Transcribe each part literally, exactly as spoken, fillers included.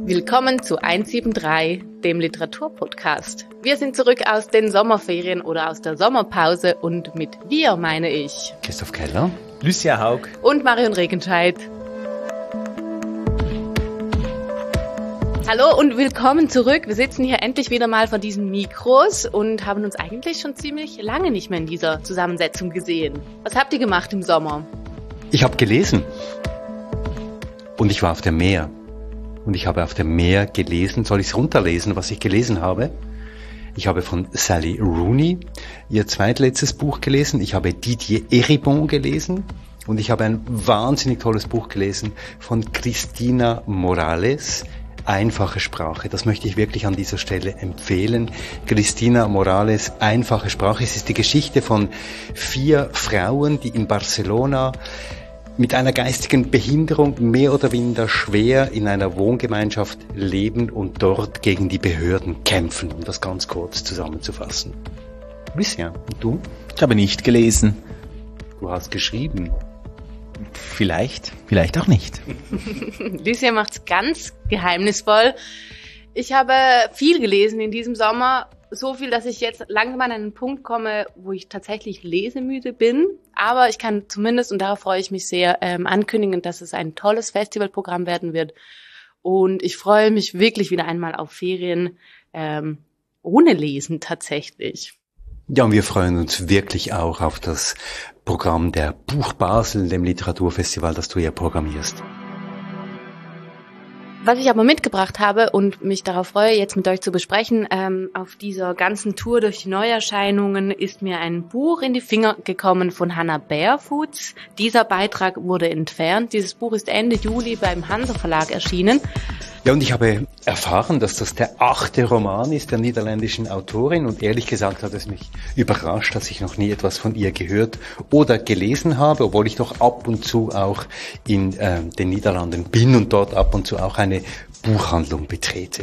Willkommen zu hundertdreiundsiebzig, dem Literaturpodcast. Wir sind zurück aus den Sommerferien oder aus der Sommerpause und mit wir meine ich Christoph Keller, Lucia Haug und Marion Regenscheid. Hallo und willkommen zurück. Wir sitzen hier endlich wieder mal vor diesen Mikros und haben uns eigentlich schon ziemlich lange nicht mehr in dieser Zusammensetzung gesehen. Was habt ihr gemacht im Sommer? Ich habe gelesen und ich war auf dem Meer. Und ich habe auf dem Meer gelesen, soll ich es runterlesen, was ich gelesen habe? Ich habe von Sally Rooney ihr zweitletztes Buch gelesen. Ich habe Didier Eribon gelesen. Und ich habe ein wahnsinnig tolles Buch gelesen von Cristina Morales, Einfache Sprache. Das möchte ich wirklich an dieser Stelle empfehlen. Cristina Morales, Einfache Sprache. Es ist die Geschichte von vier Frauen, die in Barcelona mit einer geistigen Behinderung mehr oder weniger schwer in einer Wohngemeinschaft leben und dort gegen die Behörden kämpfen, um das ganz kurz zusammenzufassen. Lucia, und du? Ich habe nicht gelesen. Du hast geschrieben. Vielleicht, vielleicht auch nicht. Lucia macht's ganz geheimnisvoll. Ich habe viel gelesen in diesem Sommer. So viel, dass ich jetzt langsam an einen Punkt komme, wo ich tatsächlich lesemüde bin. Aber ich kann zumindest, und darauf freue ich mich sehr, ähm, ankündigen, dass es ein tolles Festivalprogramm werden wird. Und ich freue mich wirklich wieder einmal auf Ferien ähm, ohne Lesen tatsächlich. Ja, und wir freuen uns wirklich auch auf das Programm der Buch Basel, dem Literaturfestival, das du ja programmierst. Was ich aber mitgebracht habe und mich darauf freue, jetzt mit euch zu besprechen, ähm, auf dieser ganzen Tour durch die Neuerscheinungen ist mir ein Buch in die Finger gekommen von Hannah Barefoots. Dieser Beitrag wurde entfernt. Dieses Buch ist Ende Juli beim Hansa Verlag erschienen. Ja, und ich habe erfahren, dass das der achte Roman ist der niederländischen Autorin und ehrlich gesagt hat es mich überrascht, dass ich noch nie etwas von ihr gehört oder gelesen habe, obwohl ich doch ab und zu auch in äh, den Niederlanden bin und dort ab und zu auch eine Buchhandlung betrete.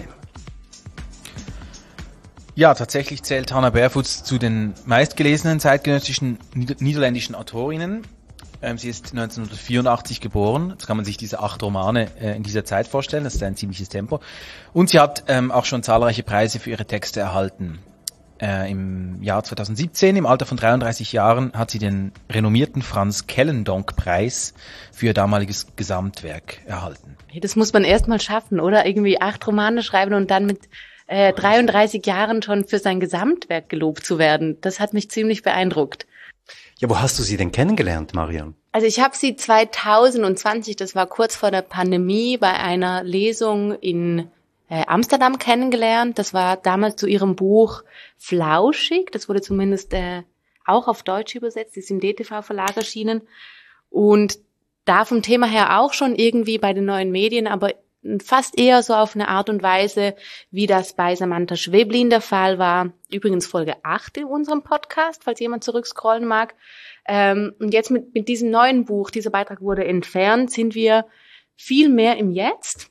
Ja, tatsächlich zählt Hannah Barefoots zu den meistgelesenen zeitgenössischen niederländischen Autorinnen. Ähm, sie ist neunzehnhundertvierundachtzig geboren. Jetzt kann man sich diese acht Romane äh, in dieser Zeit vorstellen. Das ist ein ziemliches Tempo. Und sie hat ähm, auch schon zahlreiche Preise für ihre Texte erhalten. Äh, Im Jahr zweitausendsiebzehn, im Alter von dreiunddreißig Jahren, hat sie den renommierten Franz Kellendonck-Preis für ihr damaliges Gesamtwerk erhalten. Das muss man erst mal schaffen, oder? Irgendwie acht Romane schreiben und dann mit äh, dreiunddreißig Jahren schon für sein Gesamtwerk gelobt zu werden. Das hat mich ziemlich beeindruckt. Ja, wo hast du sie denn kennengelernt, Marion? Also ich habe sie zweitausendzwanzig, das war kurz vor der Pandemie, bei einer Lesung in äh, Amsterdam kennengelernt. Das war damals zu ihrem Buch Flauschig. Das wurde zumindest äh, auch auf Deutsch übersetzt. Die ist im D T V-Verlag erschienen. Und da vom Thema her auch schon irgendwie bei den neuen Medien, aber fast eher so auf eine Art und Weise, wie das bei Samantha Schweblin der Fall war. Übrigens Folge acht in unserem Podcast, falls jemand zurückscrollen mag. Ähm, und jetzt mit, mit diesem neuen Buch, dieser Beitrag wurde entfernt, sind wir viel mehr im Jetzt.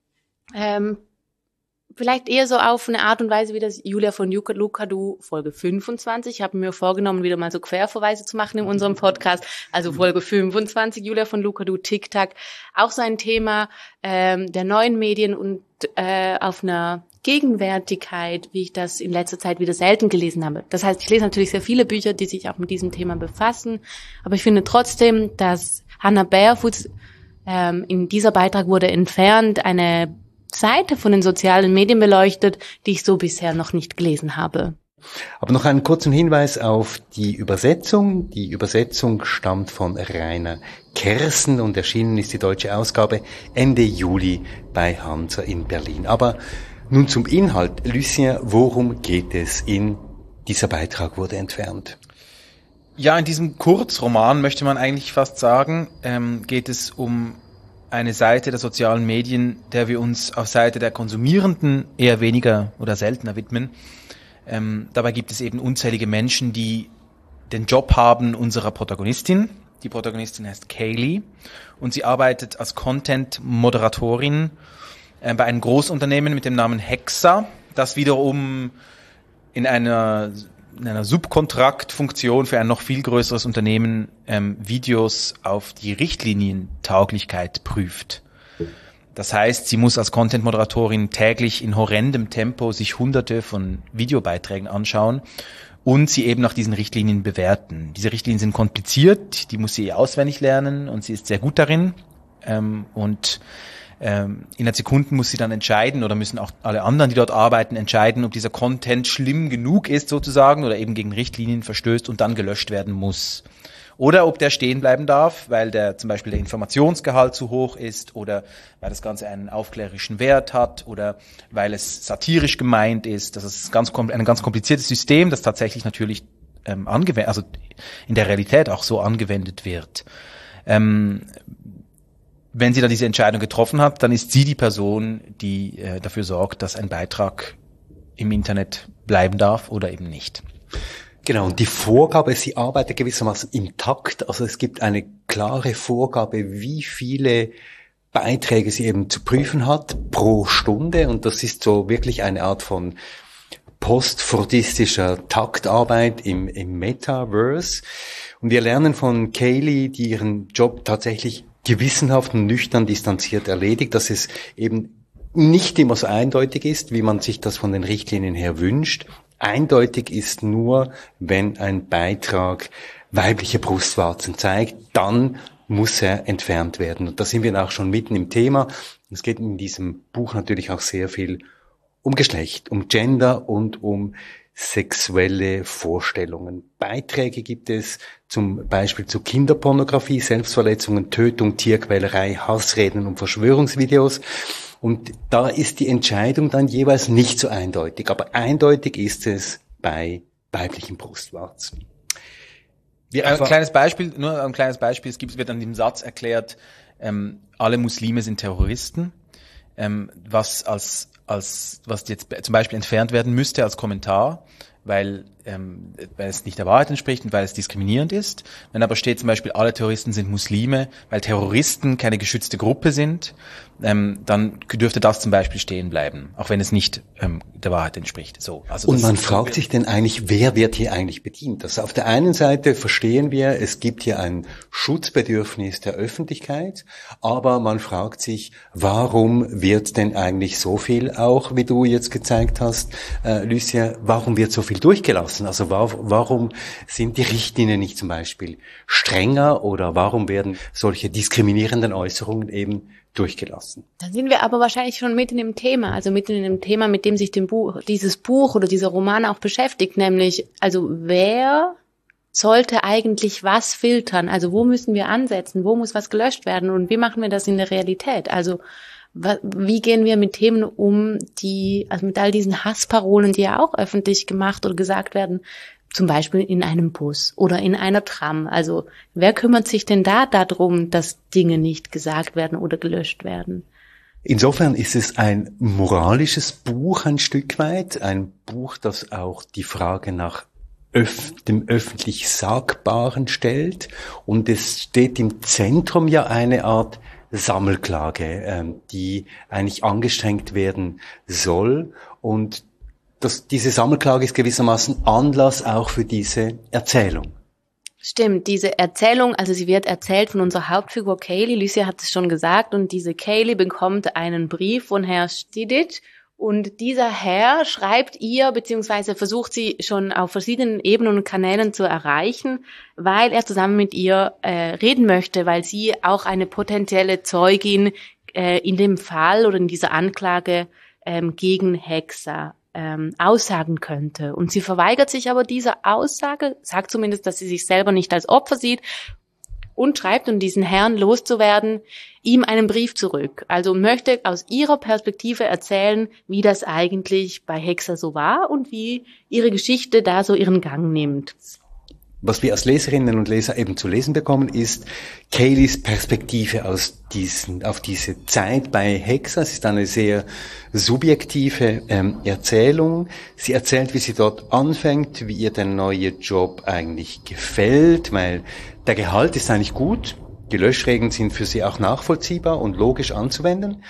Ähm, vielleicht eher so auf eine Art und Weise wie das Julia von Lucadou Folge fünfundzwanzig. Ich habe mir vorgenommen, wieder mal so Querverweise zu machen in unserem Podcast. Also Folge fünfundzwanzig, Julia von Lucadou, Tic-Tac. Auch so ein Thema ähm, der neuen Medien und äh, auf einer Gegenwärtigkeit, wie ich das in letzter Zeit wieder selten gelesen habe. Das heißt, ich lese natürlich sehr viele Bücher, die sich auch mit diesem Thema befassen. Aber ich finde trotzdem, dass Hannah Barefoots ähm, in dieser Beitrag wurde entfernt, eine Seite von den sozialen Medien beleuchtet, die ich so bisher noch nicht gelesen habe. Aber noch einen kurzen Hinweis auf die Übersetzung. Die Übersetzung stammt von Rainer Kersen und erschienen ist die deutsche Ausgabe Ende Juli bei Hansa in Berlin. Aber nun zum Inhalt. Lucien, worum geht es in dieser Beitrag wurde entfernt? Ja, in diesem Kurzroman möchte man eigentlich fast sagen, ähm, geht es um eine Seite der sozialen Medien, der wir uns auf Seite der Konsumierenden eher weniger oder seltener widmen. Ähm, dabei gibt es eben unzählige Menschen, die den Job haben unserer Protagonistin. Die Protagonistin heißt Kaylee und sie arbeitet als Content-Moderatorin äh, bei einem Großunternehmen mit dem Namen Hexa, das wiederum in einer, in einer Subkontraktfunktion für ein noch viel größeres Unternehmen ähm, Videos auf die Richtlinientauglichkeit prüft. Das heißt, sie muss als Content-Moderatorin täglich in horrendem Tempo sich hunderte von Videobeiträgen anschauen und sie eben nach diesen Richtlinien bewerten. Diese Richtlinien sind kompliziert, die muss sie auswendig lernen und sie ist sehr gut darin. Ähm, und ähm, innerhalb Sekunden muss sie dann entscheiden oder müssen auch alle anderen, die dort arbeiten, entscheiden, ob dieser Content schlimm genug ist sozusagen oder eben gegen Richtlinien verstößt und dann gelöscht werden muss. Oder ob der stehen bleiben darf, weil der zum Beispiel der Informationsgehalt zu hoch ist oder weil das Ganze einen aufklärerischen Wert hat oder weil es satirisch gemeint ist. Das ist ganz, ein ganz kompliziertes System, das tatsächlich natürlich ähm, angewendet, also in der Realität auch so angewendet wird. Ähm, wenn sie dann diese Entscheidung getroffen hat, dann ist sie die Person, die äh, dafür sorgt, dass ein Beitrag im Internet bleiben darf oder eben nicht. Genau, und die Vorgabe, sie arbeitet gewissermaßen im Takt, also es gibt eine klare Vorgabe, wie viele Beiträge sie eben zu prüfen hat pro Stunde, und das ist so wirklich eine Art von postfordistischer Taktarbeit im, im Metaverse. Und wir lernen von Kayleigh, die ihren Job tatsächlich gewissenhaft und nüchtern distanziert erledigt, dass es eben nicht immer so eindeutig ist, wie man sich das von den Richtlinien her wünscht. Eindeutig ist nur, wenn ein Beitrag weibliche Brustwarzen zeigt, dann muss er entfernt werden. Und da sind wir auch schon mitten im Thema. Es geht in diesem Buch natürlich auch sehr viel um Geschlecht, um Gender und um sexuelle Vorstellungen. Beiträge gibt es zum Beispiel zu Kinderpornografie, Selbstverletzungen, Tötung, Tierquälerei, Hassreden und Verschwörungsvideos. Und da ist die Entscheidung dann jeweils nicht so eindeutig. Aber eindeutig ist es bei weiblichen Brustwarzen. Wir ein kleines Beispiel, nur ein kleines Beispiel. Es gibt, wird an dem Satz erklärt, ähm, alle Muslime sind Terroristen, ähm, was als, als, was jetzt zum Beispiel entfernt werden müsste als Kommentar, weil, ähm, weil es nicht der Wahrheit entspricht und weil es diskriminierend ist. Wenn aber steht zum Beispiel, alle Terroristen sind Muslime, weil Terroristen keine geschützte Gruppe sind, ähm, dann dürfte das zum Beispiel stehen bleiben, auch wenn es nicht ähm, der Wahrheit entspricht. So, also und man fragt sich denn eigentlich, wer wird hier eigentlich bedient? Also auf der einen Seite verstehen wir, es gibt hier ein Schutzbedürfnis der Öffentlichkeit, aber man fragt sich, warum wird denn eigentlich so viel, auch wie du jetzt gezeigt hast, äh, Lucia, warum wird so viel durchgelassen? Also warum sind die Richtlinien nicht zum Beispiel strenger oder warum werden solche diskriminierenden Äußerungen eben durchgelassen? Dann sind wir aber wahrscheinlich schon mitten im Thema, also mitten in dem Thema, mit dem sich dem Buch, dieses Buch oder dieser Roman auch beschäftigt, nämlich, also wer sollte eigentlich was filtern? Also wo müssen wir ansetzen? Wo muss was gelöscht werden? Und wie machen wir das in der Realität? Also wie gehen wir mit Themen um, die, also mit all diesen Hassparolen, die ja auch öffentlich gemacht oder gesagt werden, zum Beispiel in einem Bus oder in einer Tram. Also wer kümmert sich denn da darum, dass Dinge nicht gesagt werden oder gelöscht werden? Insofern ist es ein moralisches Buch ein Stück weit, ein Buch, das auch die Frage nach öf- dem öffentlich Sagbaren stellt. Und es steht im Zentrum ja eine Art Sammelklage, ähm, die eigentlich angestrengt werden soll. Und das, diese Sammelklage ist gewissermaßen Anlass auch für diese Erzählung. Stimmt, diese Erzählung, also sie wird erzählt von unserer Hauptfigur Kayleigh. Lucia hat es schon gesagt, und diese Kayleigh bekommt einen Brief von Herr Stidic. Und dieser Herr schreibt ihr, beziehungsweise versucht sie schon auf verschiedenen Ebenen und Kanälen zu erreichen, weil er zusammen mit ihr äh, reden möchte, weil sie auch eine potenzielle Zeugin äh, in dem Fall oder in dieser Anklage ähm, gegen Hexer ähm, aussagen könnte. Und sie verweigert sich aber dieser Aussage, sagt zumindest, dass sie sich selber nicht als Opfer sieht, und schreibt, um diesen Herrn loszuwerden, ihm einen Brief zurück. Also möchte aus ihrer Perspektive erzählen, wie das eigentlich bei Hexer so war und wie ihre Geschichte da so ihren Gang nimmt. Was wir als Leserinnen und Leser eben zu lesen bekommen, ist Kayleighs Perspektive aus diesen, auf diese Zeit bei Hexer. Es ist eine sehr subjektive ähm, Erzählung. Sie erzählt, wie sie dort anfängt, wie ihr der neue Job eigentlich gefällt, weil der Gehalt ist eigentlich gut. Die Löschregeln sind für sie auch nachvollziehbar und logisch anzuwenden.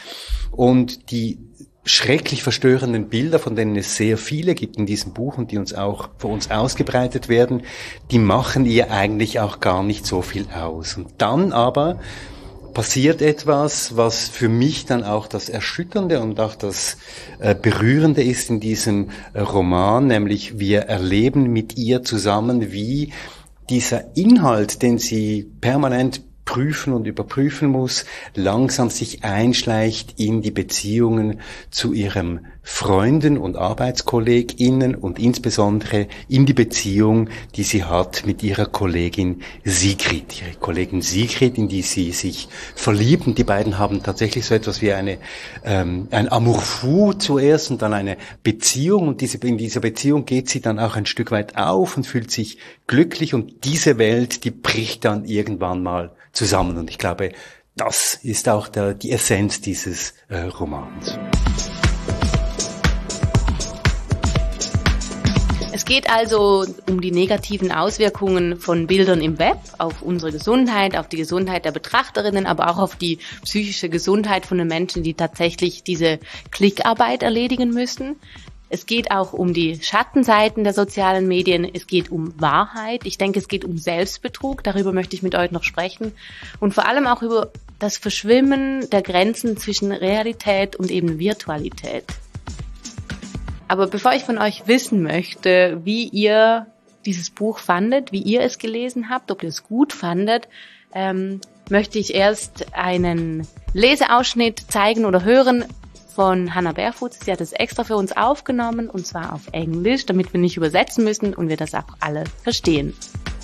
Und die schrecklich verstörenden Bilder, von denen es sehr viele gibt in diesem Buch und die uns auch vor uns ausgebreitet werden, die machen ihr eigentlich auch gar nicht so viel aus. Und dann aber passiert etwas, was für mich dann auch das Erschütternde und auch das äh, Berührende ist in diesem äh, Roman, nämlich wir erleben mit ihr zusammen, wie dieser Inhalt, den sie permanent prüfen und überprüfen muss, langsam sich einschleicht in die Beziehungen zu ihrem Freunden und ArbeitskollegInnen und insbesondere in die Beziehung, die sie hat mit ihrer Kollegin Sigrid. Ihre Kollegin Sigrid, in die sie sich verliebt. Und die beiden haben tatsächlich so etwas wie eine ähm, ein Amour fou zuerst und dann eine Beziehung. Und diese, in dieser Beziehung geht sie dann auch ein Stück weit auf und fühlt sich glücklich. Und diese Welt, die bricht dann irgendwann mal zusammen. Und ich glaube, das ist auch der, die Essenz dieses äh, Romans. Es geht also um die negativen Auswirkungen von Bildern im Web auf unsere Gesundheit, auf die Gesundheit der Betrachterinnen, aber auch auf die psychische Gesundheit von den Menschen, die tatsächlich diese Klickarbeit erledigen müssen. Es geht auch um die Schattenseiten der sozialen Medien. Es geht um Wahrheit. Ich denke, es geht um Selbstbetrug. Darüber möchte ich mit euch noch sprechen. Und vor allem auch über das Verschwimmen der Grenzen zwischen Realität und eben Virtualität. Aber bevor ich von euch wissen möchte, wie ihr dieses Buch fandet, wie ihr es gelesen habt, ob ihr es gut fandet, ähm, möchte ich erst einen Leseausschnitt zeigen oder hören von Hannah Barefoot. Sie hat es extra für uns aufgenommen, und zwar auf Englisch, damit wir nicht übersetzen müssen und wir das auch alle verstehen.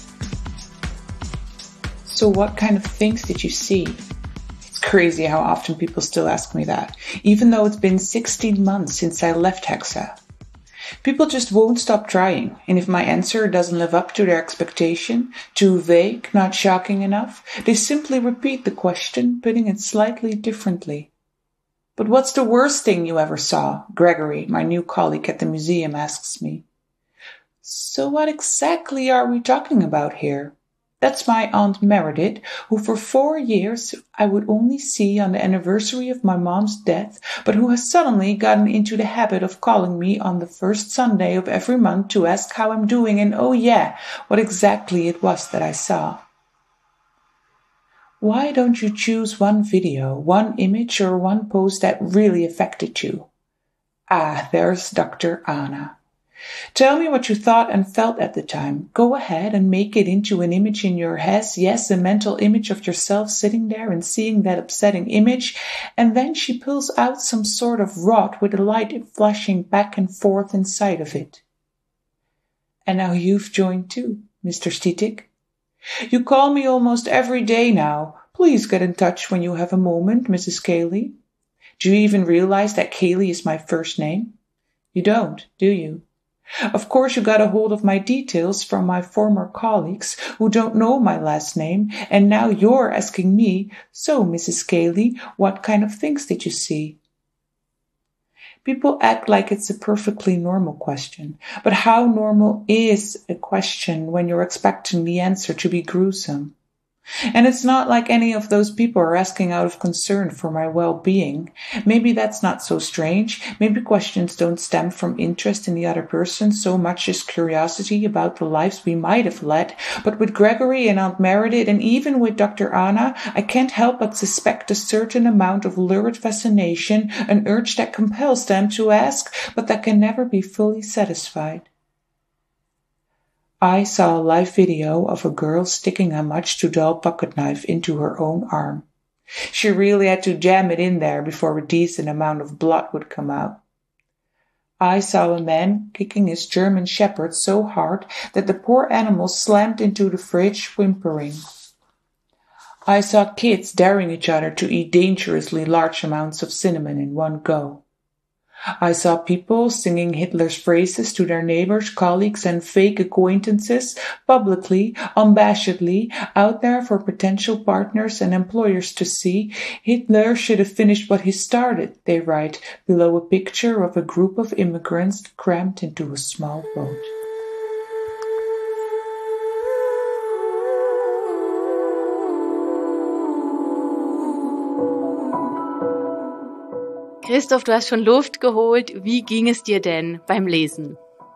So what kind of things did you see? It's crazy how often people still ask me that, even though it's been sixteen months since I left Hexa. People just won't stop trying, and if my answer doesn't live up to their expectation, too vague, not shocking enough, they simply repeat the question, putting it slightly differently. But what's the worst thing you ever saw? Gregory, my new colleague at the museum, asks me. So what exactly are we talking about here? That's my Aunt Meredith, who for four years I would only see on the anniversary of my mom's death, but who has suddenly gotten into the habit of calling me on the first Sunday of every month to ask how I'm doing and, oh yeah, what exactly it was that I saw. Why don't you choose one video, one image, or one post that really affected you? Ah, there's Doctor Anna. Tell me what you thought and felt at the time. Go ahead and make it into an image in your head. Yes, a mental image of yourself sitting there and seeing that upsetting image. And then she pulls out some sort of rod with a light flashing back and forth inside of it. And now you've joined too, Mister Stitik. You call me almost every day now. Please get in touch when you have a moment, Missus Cayley. Do you even realize that Cayley is my first name? You don't, do you? Of course you got a hold of my details from my former colleagues who don't know my last name, and now you're asking me, so, Missus Cayley, what kind of things did you see? People act like it's a perfectly normal question, but how normal is a question when you're expecting the answer to be gruesome? And it's not like any of those people are asking out of concern for my well-being. Maybe that's not so strange. Maybe questions don't stem from interest in the other person so much as curiosity about the lives we might have led. But with Gregory and Aunt Meredith, and even with Doctor Anna, I can't help but suspect a certain amount of lurid fascination, an urge that compels them to ask, but that can never be fully satisfied. I saw a live video of a girl sticking a much-too-dull pocket knife into her own arm. She really had to jam it in there before a decent amount of blood would come out. I saw a man kicking his German shepherd so hard that the poor animal slammed into the fridge, whimpering. I saw kids daring each other to eat dangerously large amounts of cinnamon in one go. I saw people singing Hitler's phrases to their neighbors, colleagues, and fake acquaintances, publicly, unabashedly, out there for potential partners and employers to see. Hitler should have finished what he started, they write, below a picture of a group of immigrants crammed into a small boat. Christoph, du hast schon Luft geholt. Wie ging es dir denn beim Lesen?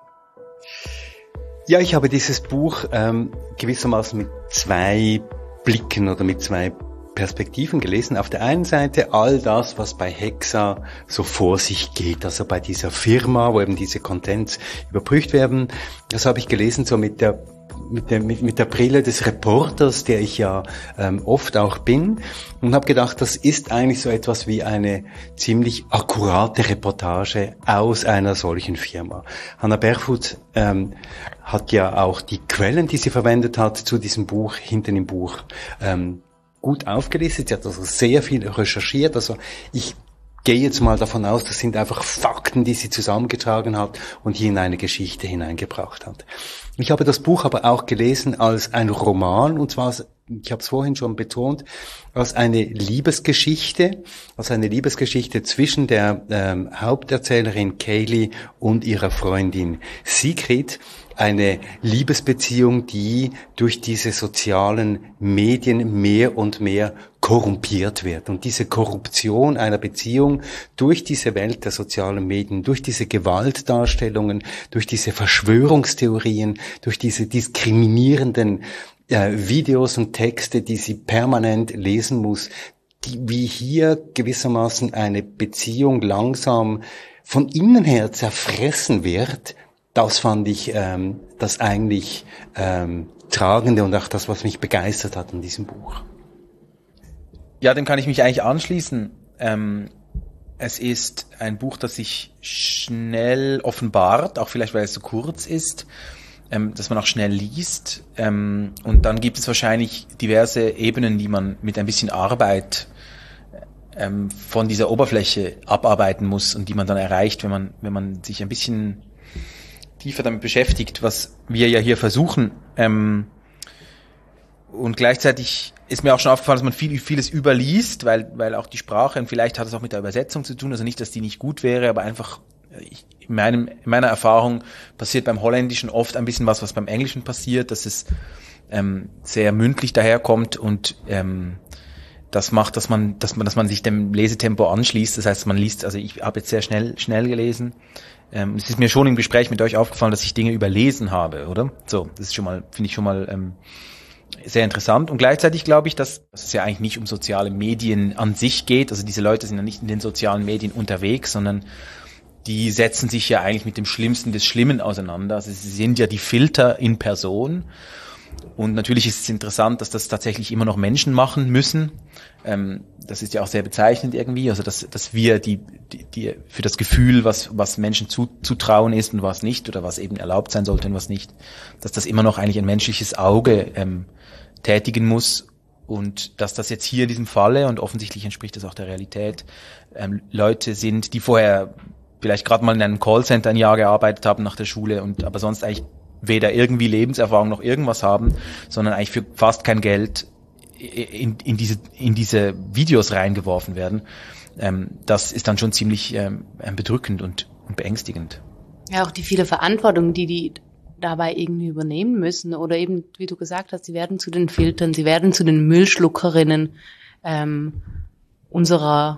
Ja, ich habe dieses Buch ähm, gewissermaßen mit zwei Blicken oder mit zwei Perspektiven gelesen. Auf der einen Seite all das, was bei Hexa so vor sich geht, also bei dieser Firma, wo eben diese Contents überprüft werden. Das habe ich gelesen so mit der mit der mit, mit der Brille des Reporters, der ich ja ähm, oft auch bin, und habe gedacht, das ist eigentlich so etwas wie eine ziemlich akkurate Reportage aus einer solchen Firma. Hannah Barefoot ähm, hat ja auch die Quellen, die sie verwendet hat zu diesem Buch, hinten im Buch ähm, gut aufgelistet. Sie hat also sehr viel recherchiert. Also ich gehe jetzt mal davon aus, das sind einfach Fakten, die sie zusammengetragen hat und hier in eine Geschichte hineingebracht hat. Ich habe das Buch aber auch gelesen als ein Roman, und zwar, ich habe es vorhin schon betont, als eine Liebesgeschichte, als eine Liebesgeschichte zwischen der ähm, Haupterzählerin Kaylee und ihrer Freundin Sigrid. Eine Liebesbeziehung, die durch diese sozialen Medien mehr und mehr korrumpiert wird. Und diese Korruption einer Beziehung durch diese Welt der sozialen Medien, durch diese Gewaltdarstellungen, durch diese Verschwörungstheorien, durch diese diskriminierenden äh, Videos und Texte, die sie permanent lesen muss, die, wie hier gewissermaßen eine Beziehung langsam von innen her zerfressen wird. Das fand ich ähm, das eigentlich ähm, Tragende und auch das, was mich begeistert hat in diesem Buch. Ja, dem kann ich mich eigentlich anschließen. Ähm, es ist ein Buch, das sich schnell offenbart, auch vielleicht, weil es so kurz ist, ähm, dass man auch schnell liest. Ähm, und dann gibt es wahrscheinlich diverse Ebenen, die man mit ein bisschen Arbeit ähm, von dieser Oberfläche abarbeiten muss und die man dann erreicht, wenn man, wenn man sich ein bisschen tiefer damit beschäftigt, was wir ja hier versuchen. Ähm, und gleichzeitig ist mir auch schon aufgefallen, dass man viel, vieles überliest, weil, weil auch die Sprache, und vielleicht hat es auch mit der Übersetzung zu tun, also nicht, dass die nicht gut wäre, aber einfach, ich, in, meinem, in meiner Erfahrung passiert beim Holländischen oft ein bisschen was, was beim Englischen passiert, dass es ähm, sehr mündlich daherkommt und ähm, das macht, dass man, dass man, dass man sich dem Lesetempo anschließt. Das heißt, man liest, also ich habe jetzt sehr schnell, schnell gelesen. Ähm, es ist mir schon im Gespräch mit euch aufgefallen, dass ich Dinge überlesen habe, oder? So, das ist schon mal, finde ich schon mal ähm, sehr interessant. Und gleichzeitig glaube ich, dass, dass es ja eigentlich nicht um soziale Medien an sich geht. Also diese Leute sind ja nicht in den sozialen Medien unterwegs, sondern die setzen sich ja eigentlich mit dem Schlimmsten des Schlimmen auseinander. Also sie sind ja die Filter in Person. Und natürlich ist es interessant, dass das tatsächlich immer noch Menschen machen müssen. Ähm, das ist ja auch sehr bezeichnend irgendwie, also dass, dass wir die, die, die für das Gefühl, was, was Menschen zu, zutrauen ist und was nicht, oder was eben erlaubt sein sollte und was nicht, dass das immer noch eigentlich ein menschliches Auge ähm, tätigen muss. Und dass das jetzt hier in diesem Falle, und offensichtlich entspricht das auch der Realität, ähm, Leute sind, die vorher vielleicht gerade mal in einem Callcenter ein Jahr gearbeitet haben nach der Schule und aber sonst eigentlich weder irgendwie Lebenserfahrung noch irgendwas haben, sondern eigentlich für fast kein Geld in, in diese in diese Videos reingeworfen werden. Ähm, das ist dann schon ziemlich ähm, bedrückend und, und beängstigend. Ja, auch die viele Verantwortung, die die dabei irgendwie übernehmen müssen, oder eben, wie du gesagt hast, sie werden zu den Filtern, sie werden zu den Müllschluckerinnen ähm, unserer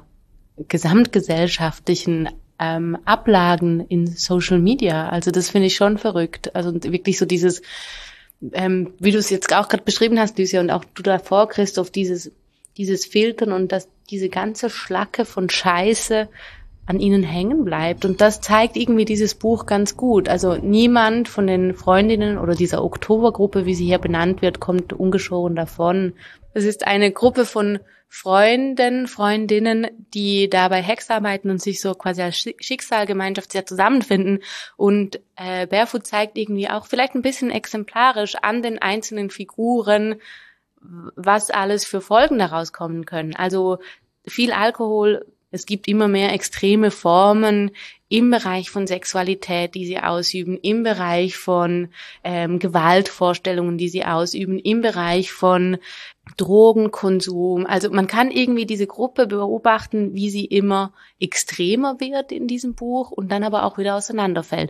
gesamtgesellschaftlichen ähm, Ablagen in Social Media. Also das finde ich schon verrückt. Also wirklich so dieses, ähm, wie du es jetzt auch gerade beschrieben hast, Lucia, und auch du davor, Christoph, dieses dieses Filtern und dass diese ganze Schlacke von Scheiße an ihnen hängen bleibt. Und das zeigt irgendwie dieses Buch ganz gut. Also niemand von den Freundinnen oder dieser Oktobergruppe, wie sie hier benannt wird, kommt ungeschoren davon. Es ist eine Gruppe von Freunden, Freundinnen, die da bei Hex arbeiten und sich so quasi als Schicksalgemeinschaft sehr zusammenfinden. Und äh, Barefoot zeigt irgendwie auch vielleicht ein bisschen exemplarisch an den einzelnen Figuren, was alles für Folgen daraus kommen können. Also viel Alkohol, es gibt immer mehr extreme Formen im Bereich von Sexualität, die sie ausüben, im Bereich von ähm, Gewaltvorstellungen, die sie ausüben, im Bereich von Drogenkonsum. Also man kann irgendwie diese Gruppe beobachten, wie sie immer extremer wird in diesem Buch und dann aber auch wieder auseinanderfällt.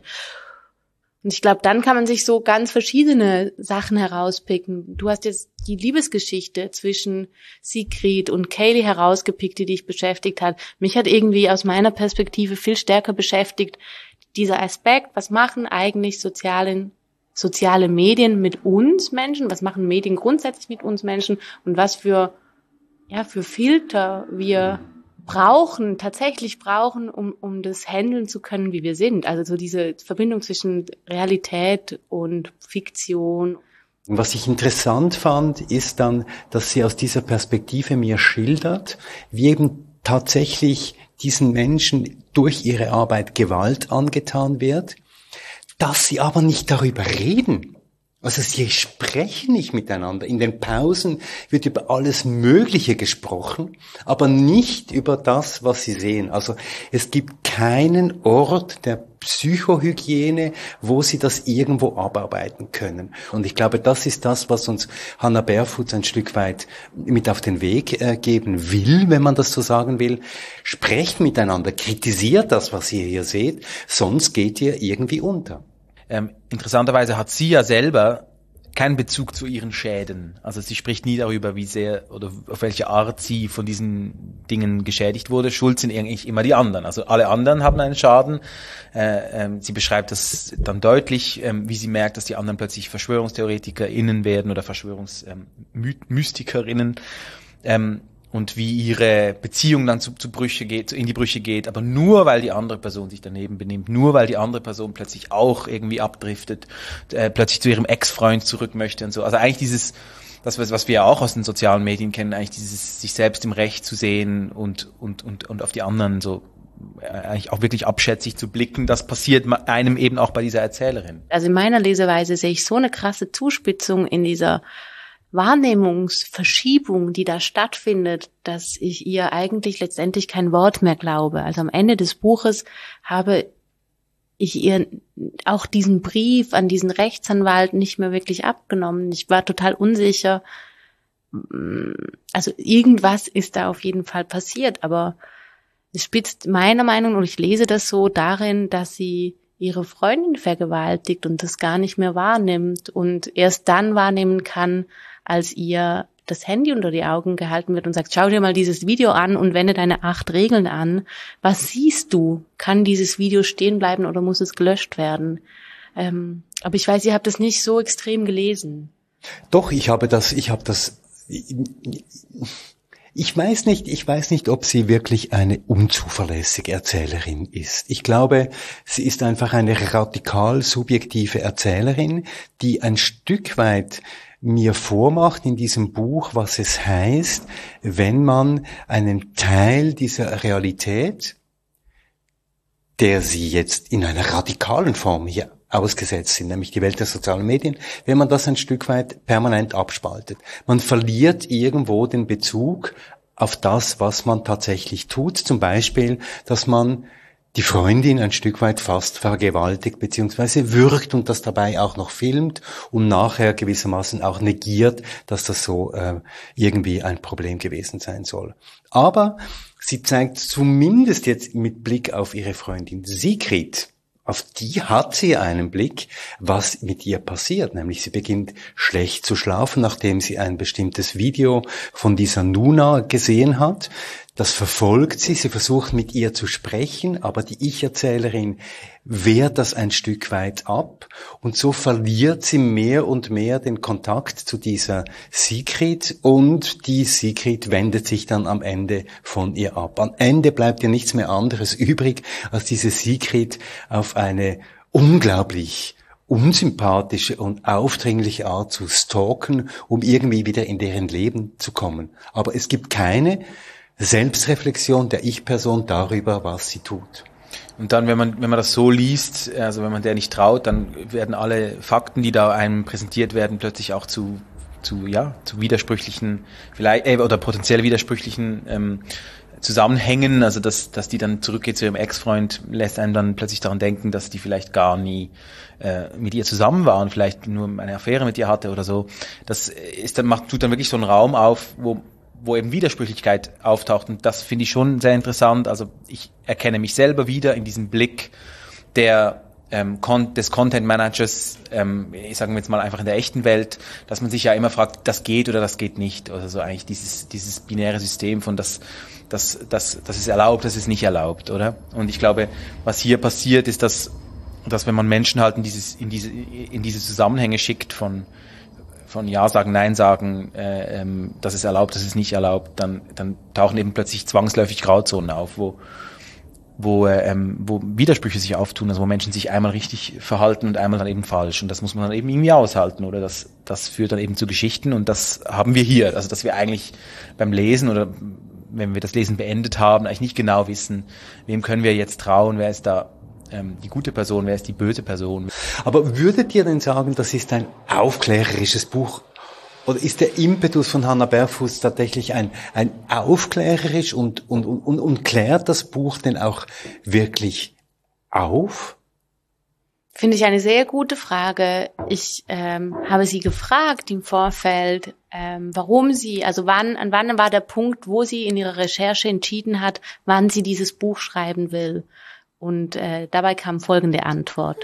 Und ich glaube, dann kann man sich so ganz verschiedene Sachen herauspicken. Du hast jetzt die Liebesgeschichte zwischen Sigrid und Kaylee herausgepickt, die dich beschäftigt hat. Mich hat irgendwie aus meiner Perspektive viel stärker beschäftigt dieser Aspekt, was machen eigentlich soziale, soziale Medien mit uns Menschen, was machen Medien grundsätzlich mit uns Menschen und was für ja, für Filter wir brauchen, tatsächlich brauchen, um, um das handeln zu können, wie wir sind. Also so diese Verbindung zwischen Realität und Fiktion. Was ich interessant fand, ist dann, dass sie aus dieser Perspektive mir schildert, wie eben tatsächlich diesen Menschen durch ihre Arbeit Gewalt angetan wird, dass sie aber nicht darüber reden. Also sie sprechen nicht miteinander. In den Pausen wird über alles Mögliche gesprochen, aber nicht über das, was sie sehen. Also es gibt keinen Ort der Psychohygiene, wo sie das irgendwo abarbeiten können. Und ich glaube, das ist das, was uns Hannah Barefoot ein Stück weit mit auf den Weg äh, geben will, wenn man das so sagen will. Sprecht miteinander, kritisiert das, was ihr hier seht, sonst geht ihr irgendwie unter. Ähm, interessanterweise hat sie ja selber keinen Bezug zu ihren Schäden. Also sie spricht nie darüber, wie sehr oder auf welche Art sie von diesen Dingen geschädigt wurde. Schuld sind eigentlich immer die anderen. Also alle anderen haben einen Schaden. Äh, ähm, sie beschreibt das dann deutlich, ähm, wie sie merkt, dass die anderen plötzlich VerschwörungstheoretikerInnen werden oder Verschwörungsmystikerinnen. Ähm, und wie ihre Beziehung dann zu, zu Brüche geht, in die Brüche geht, aber nur, weil die andere Person sich daneben benimmt, nur weil die andere Person plötzlich auch irgendwie abdriftet, äh, plötzlich zu ihrem Ex-Freund zurück möchte und so. Also eigentlich dieses, das was wir ja auch aus den sozialen Medien kennen, eigentlich dieses sich selbst im Recht zu sehen und und und und auf die anderen so äh, eigentlich auch wirklich abschätzig zu blicken, das passiert einem eben auch bei dieser Erzählerin. Also in meiner Leseweise sehe ich so eine krasse Zuspitzung in dieser Wahrnehmungsverschiebung, die da stattfindet, dass ich ihr eigentlich letztendlich kein Wort mehr glaube. Also am Ende des Buches habe ich ihr auch diesen Brief an diesen Rechtsanwalt nicht mehr wirklich abgenommen. Ich war total unsicher. Also irgendwas ist da auf jeden Fall passiert, aber es spitzt meiner Meinung nach, und ich lese das so, darin, dass sie ihre Freundin vergewaltigt und das gar nicht mehr wahrnimmt und erst dann wahrnehmen kann, als ihr das Handy unter die Augen gehalten wird und sagt, schau dir mal dieses Video an und wende deine acht Regeln an. Was siehst du? Kann dieses Video stehen bleiben oder muss es gelöscht werden? Ähm, aber ich weiß, ihr habt das nicht so extrem gelesen. Doch, ich habe das, ich habe das, ich weiß nicht, ich weiß nicht, ob sie wirklich eine unzuverlässige Erzählerin ist. Ich glaube, sie ist einfach eine radikal subjektive Erzählerin, die ein Stück weit mir vormacht in diesem Buch, was es heißt, wenn man einen Teil dieser Realität, der sie jetzt in einer radikalen Form hier ausgesetzt sind, nämlich die Welt der sozialen Medien, wenn man das ein Stück weit permanent abspaltet. Man verliert irgendwo den Bezug auf das, was man tatsächlich tut. Zum Beispiel, dass man die Freundin ein Stück weit fast vergewaltigt bzw. würgt und das dabei auch noch filmt und nachher gewissermaßen auch negiert, dass das so äh, irgendwie ein Problem gewesen sein soll. Aber sie zeigt zumindest jetzt mit Blick auf ihre Freundin Sigrid, auf die hat sie einen Blick, was mit ihr passiert. Nämlich sie beginnt schlecht zu schlafen, nachdem sie ein bestimmtes Video von dieser Nuna gesehen hat. Das verfolgt sie, sie versucht mit ihr zu sprechen, aber die Ich-Erzählerin wehrt das ein Stück weit ab und so verliert sie mehr und mehr den Kontakt zu dieser Sigrid und die Sigrid wendet sich dann am Ende von ihr ab. Am Ende bleibt ihr nichts mehr anderes übrig, als diese Sigrid auf eine unglaublich unsympathische und aufdringliche Art zu stalken, um irgendwie wieder in deren Leben zu kommen. Aber es gibt keine Selbstreflexion der Ich-Person darüber, was sie tut. Und dann, wenn man wenn man das so liest, also wenn man der nicht traut, dann werden alle Fakten, die da einem präsentiert werden, plötzlich auch zu zu ja zu widersprüchlichen, vielleicht äh, oder potenziell widersprüchlichen ähm, Zusammenhängen. Also dass dass die dann zurückgeht zu ihrem Ex-Freund, lässt einen dann plötzlich daran denken, dass die vielleicht gar nie äh, mit ihr zusammen waren, vielleicht nur eine Affäre mit ihr hatte oder so. Das ist dann macht tut dann wirklich so einen Raum auf, wo wo eben Widersprüchlichkeit auftaucht. Und das finde ich schon sehr interessant. Also ich erkenne mich selber wieder in diesem Blick der ähm, Con- des Content Managers, ähm, ich sage jetzt mal einfach in der echten Welt, dass man sich ja immer fragt, das geht oder das geht nicht. Also so eigentlich dieses dieses binäre System von das das das das ist erlaubt, das ist nicht erlaubt, oder? Und ich glaube, was hier passiert, ist, dass dass wenn man Menschen halt in dieses in diese in diese Zusammenhänge schickt von von Ja sagen, Nein sagen, äh, ähm, das ist erlaubt, das ist nicht erlaubt, dann, dann tauchen eben plötzlich zwangsläufig Grauzonen auf, wo, wo, äh, ähm, wo Widersprüche sich auftun, also wo Menschen sich einmal richtig verhalten und einmal dann eben falsch. Und das muss man dann eben irgendwie aushalten, oder das, das führt dann eben zu Geschichten, und das haben wir hier. Also dass wir eigentlich beim Lesen oder wenn wir das Lesen beendet haben, eigentlich nicht genau wissen, wem können wir jetzt trauen, wer ist da ähm, die gute Person, wer ist die böse Person. Aber würdet ihr denn sagen, das ist ein aufklärerisches Buch? Oder ist der Impetus von Hannah Berfuss tatsächlich ein, ein aufklärerisch und, und, und, und klärt das Buch denn auch wirklich auf? Finde ich eine sehr gute Frage. Ich ähm, habe sie gefragt im Vorfeld, ähm, warum sie, also wann, an wann war der Punkt, wo sie in ihrer Recherche entschieden hat, wann sie dieses Buch schreiben will. Und äh, dabei kam folgende Antwort.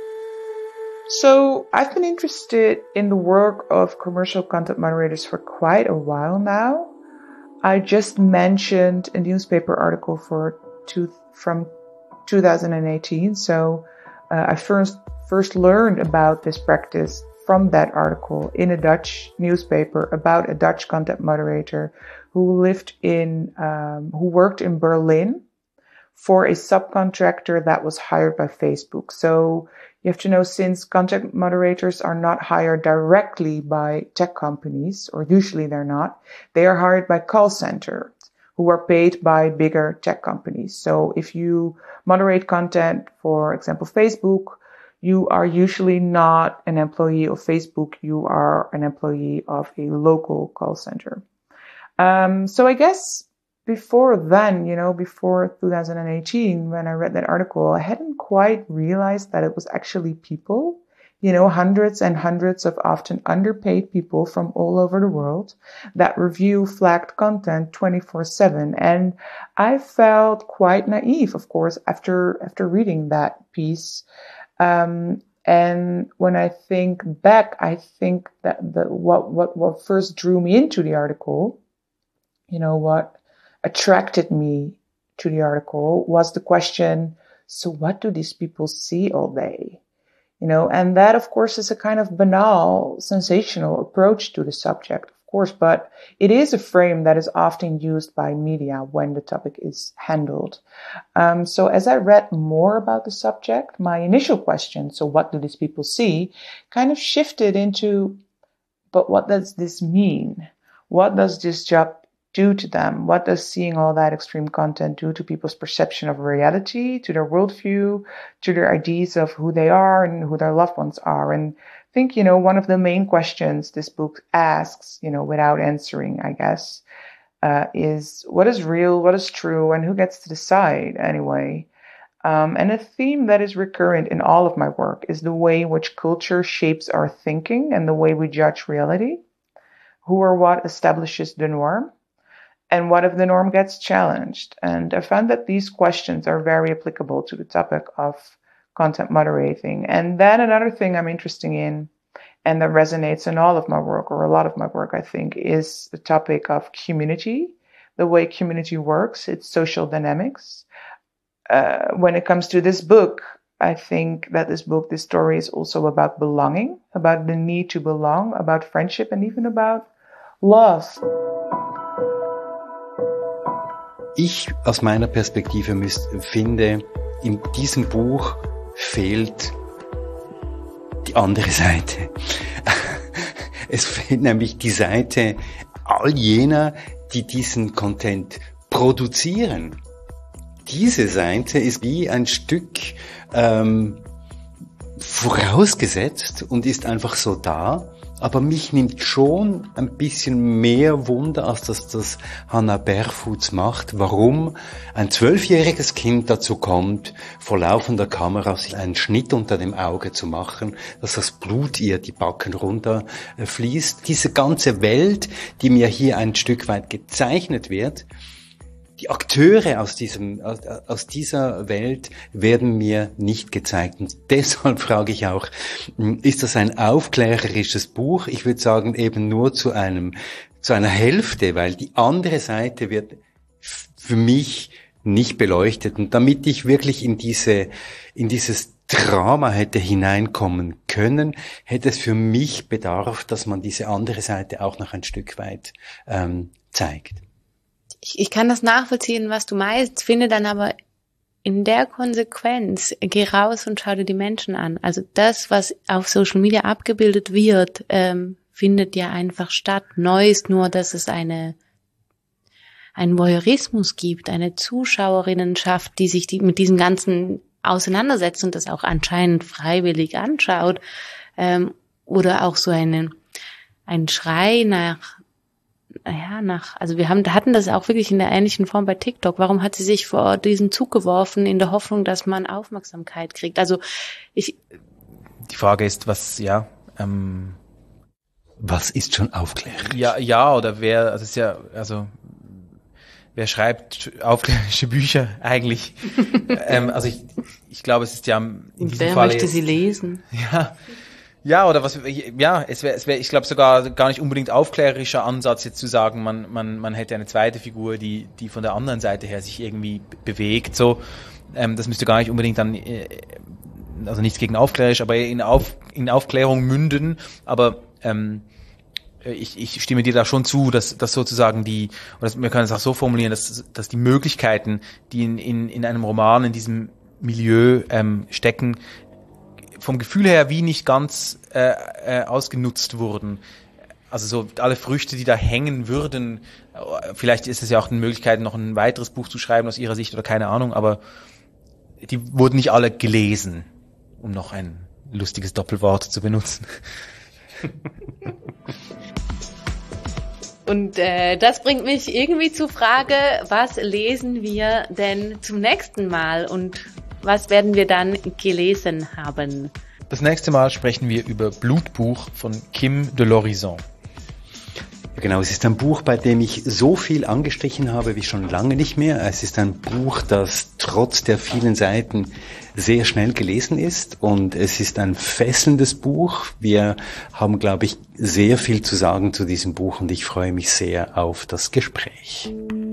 So, I've been interested in the work of commercial content moderators for quite a while now. I just mentioned a newspaper article for two, from two thousand eighteen. So, uh, I first, first learned about this practice from that article in a Dutch newspaper about a Dutch content moderator who lived in, um, who worked in Berlin for a subcontractor that was hired by Facebook. So, you have to know, since content moderators are not hired directly by tech companies, or usually they're not, they are hired by call centers who are paid by bigger tech companies. So if you moderate content, for example, Facebook, you are usually not an employee of Facebook. You are an employee of a local call center. Um, so I guess before then, you know, before two thousand eighteen, when I read that article, I hadn't quite realized that it was actually people, you know, hundreds and hundreds of often underpaid people from all over the world that review flagged content twenty-four seven. And I felt quite naive, of course, after, after reading that piece. Um, and when I think back, I think that the, what, what, what first drew me into the article, you know, what attracted me to the article was the question, so what do these people see all day? You know, and that, of course, is a kind of banal, sensational approach to the subject, of course, but it is a frame that is often used by media when the topic is handled. Um, so as I read more about the subject, my initial question, so what do these people see, kind of shifted into, but what does this mean? What does this job do to them? What does seeing all that extreme content do to people's perception of reality, to their worldview, to their ideas of who they are and who their loved ones are? And I think, you know, one of the main questions this book asks, you know, without answering, I guess, uh, is what is real, what is true, and who gets to decide anyway? Um, and a theme that is recurrent in all of my work is the way in which culture shapes our thinking and the way we judge reality. Who or what establishes the norm? And what if the norm gets challenged? And I found that these questions are very applicable to the topic of content moderating. And then another thing I'm interested in, and that resonates in all of my work, or a lot of my work, I think, is the topic of community, the way community works, its social dynamics. Uh, when it comes to this book, I think that this book, this story is also about belonging, about the need to belong, about friendship, and even about love. Ich aus meiner Perspektive müsst, finde, in diesem Buch fehlt die andere Seite. Es fehlt nämlich die Seite all jener, die diesen Content produzieren. Diese Seite ist wie ein Stück ähm, vorausgesetzt und ist einfach so da. Aber mich nimmt schon ein bisschen mehr Wunder, als dass das Hannah Berfuss macht, warum ein zwölfjähriges Kind dazu kommt, vor laufender Kamera sich einen Schnitt unter dem Auge zu machen, dass das Blut ihr die Backen runterfließt. Diese ganze Welt, die mir hier ein Stück weit gezeichnet wird, die Akteure aus diesem, aus, aus dieser Welt werden mir nicht gezeigt. Und deshalb frage ich auch, ist das ein aufklärerisches Buch? Ich würde sagen, eben nur zu einem, zu einer Hälfte, weil die andere Seite wird für mich nicht beleuchtet. Und damit ich wirklich in diese, in dieses Drama hätte hineinkommen können, hätte es für mich bedarf, dass man diese andere Seite auch noch ein Stück weit ähm, zeigt. Ich, ich kann das nachvollziehen, was du meinst, finde dann aber in der Konsequenz, geh raus und schau dir die Menschen an. Also das, was auf Social Media abgebildet wird, ähm, findet ja einfach statt. Neu ist nur, dass es eine einen Voyeurismus gibt, eine Zuschauerinnenschaft, die sich die, mit diesem Ganzen auseinandersetzt und das auch anscheinend freiwillig anschaut, ähm, oder auch so einen ein Schrei nach, ja, nach, also wir haben, hatten das auch wirklich in der ähnlichen Form bei TikTok. Warum hat sie sich vor diesen Zug geworfen in der Hoffnung, dass man Aufmerksamkeit kriegt? Also ich. Die Frage ist, was, ja, ähm, was ist schon aufklärerisch? Ja, ja, oder wer, also es ist ja, also wer schreibt aufklärerische Bücher eigentlich? ähm, also ich, ich glaube, es ist ja in diesem wer Fall möchte jetzt, sie lesen? Ja, ja, oder was? Ja, es wäre, es wäre, ich glaube sogar gar nicht unbedingt aufklärerischer Ansatz jetzt zu sagen, man, man, man hätte eine zweite Figur, die, die von der anderen Seite her sich irgendwie bewegt. So, ähm, das müsste gar nicht unbedingt dann, äh, also nichts gegen aufklärerisch, aber in Auf, in Aufklärung münden. Aber ähm, Ich, ich stimme dir da schon zu, dass, dass sozusagen die, oder wir können es auch so formulieren, dass, dass die Möglichkeiten, die in, in, in einem Roman, in diesem Milieu ähm, stecken, vom Gefühl her wie nicht ganz äh, äh, ausgenutzt wurden. Also so alle Früchte, die da hängen würden, vielleicht ist es ja auch eine Möglichkeit, noch ein weiteres Buch zu schreiben aus ihrer Sicht oder keine Ahnung, aber die wurden nicht alle gelesen, um noch ein lustiges Doppelwort zu benutzen. Und äh, das bringt mich irgendwie zur Frage, was lesen wir denn zum nächsten Mal und was werden wir dann gelesen haben? Das nächste Mal sprechen wir über Blutbuch von Kim de l'Horizon. Genau, es ist ein Buch, bei dem ich so viel angestrichen habe wie schon lange nicht mehr. Es ist ein Buch, das trotz der vielen Seiten sehr schnell gelesen ist und es ist ein fesselndes Buch. Wir haben, glaube ich, sehr viel zu sagen zu diesem Buch und ich freue mich sehr auf das Gespräch.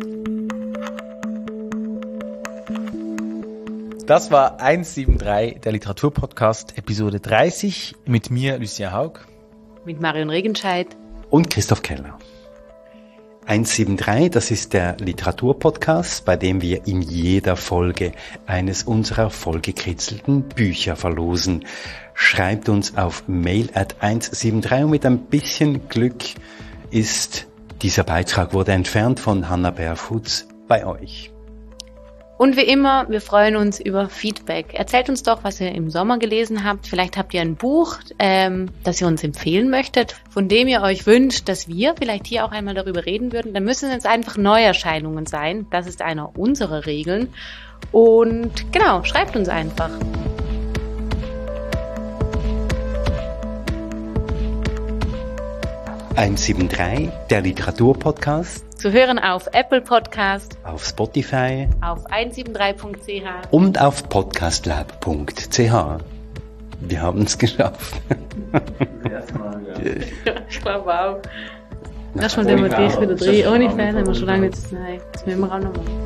Das war hundertdreiundsiebzig, der Literaturpodcast, Episode dreißig, mit mir, Lucia Haug. Mit Marion Regenscheid. Und Christoph Keller. hundertdreiundsiebzig, das ist der Literaturpodcast, bei dem wir in jeder Folge eines unserer vollgekritzelten Bücher verlosen. Schreibt uns auf mail at hundertdreiundsiebzig und mit ein bisschen Glück ist dieser Beitrag wurde entfernt von Hannah Berfutz bei euch. Und wie immer, wir freuen uns über Feedback. Erzählt uns doch, was ihr im Sommer gelesen habt. Vielleicht habt ihr ein Buch, ähm, das ihr uns empfehlen möchtet, von dem ihr euch wünscht, dass wir vielleicht hier auch einmal darüber reden würden. Dann müssen es einfach Neuerscheinungen sein. Das ist einer unserer Regeln. Und genau, schreibt uns einfach. hundertdreiundsiebzig, der Literaturpodcast. Zu hören auf Apple Podcast, auf Spotify, auf hundertdreiundsiebzig punkt c h und auf podcastlab punkt c h. Wir haben es geschafft. Das erste Mal, ja. Ich glaube auch. Das ist schon der Motiv wieder drin. Ohne Fan haben wir schon lange nicht. Nein, das müssen wir auch noch machen.